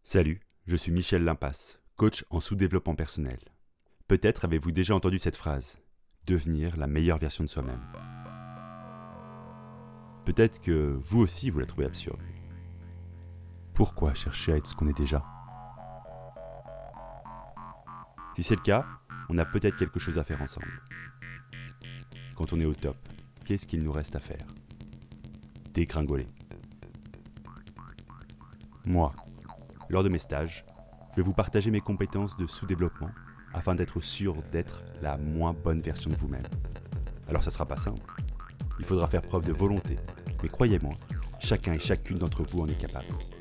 Salut, je suis Michel Limpasse, coach en sous-développement personnel. Peut-être avez-vous déjà entendu cette phrase « devenir la meilleure version de soi-même ». Peut-être que vous aussi vous la trouvez absurde. Pourquoi chercher à être ce qu'on est déjà ? Si c'est le cas, on a peut-être quelque chose à faire ensemble. Quand on est au top, qu'est-ce qu'il nous reste à faire ? Dégringoler. Moi, lors de mes stages, je vais vous partager mes compétences de sous-développement afin d'être sûr d'être la moins bonne version de vous-même. Alors ça sera pas simple. Il faudra faire preuve de volonté, mais croyez-moi, chacun et chacune d'entre vous en est capable.